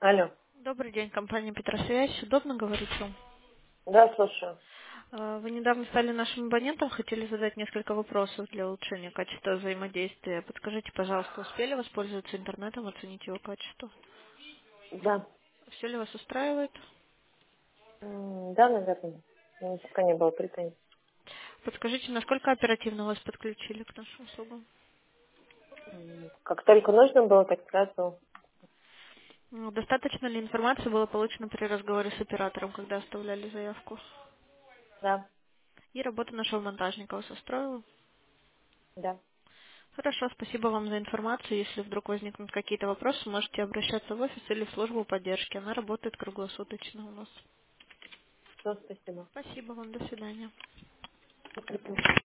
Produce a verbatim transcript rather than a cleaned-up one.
Алло. Добрый день, компания Петросвязь. Удобно говорить вам? Да, слушаю. Э, Вы недавно стали нашим абонентом, хотели задать несколько вопросов для улучшения качества взаимодействия. Подскажите, пожалуйста, успели воспользоваться интернетом, оценить его качество? Да. Все ли вас устраивает? М, Да, наверное. Ну, пока не было претензий. Подскажите, насколько оперативно вас подключили к нашим услугам? М, Как только нужно было, так сразу. Ну, Достаточно ли информации было получено при разговоре с оператором, когда оставляли заявку? Да, И работа нашего монтажника вас устроила? да. Хорошо, спасибо вам за информацию. Если вдруг возникнут какие-то вопросы, можете обращаться в офис или в службу поддержки. Она работает круглосуточно у нас. Все, спасибо. Спасибо вам, до свидания. До свидания.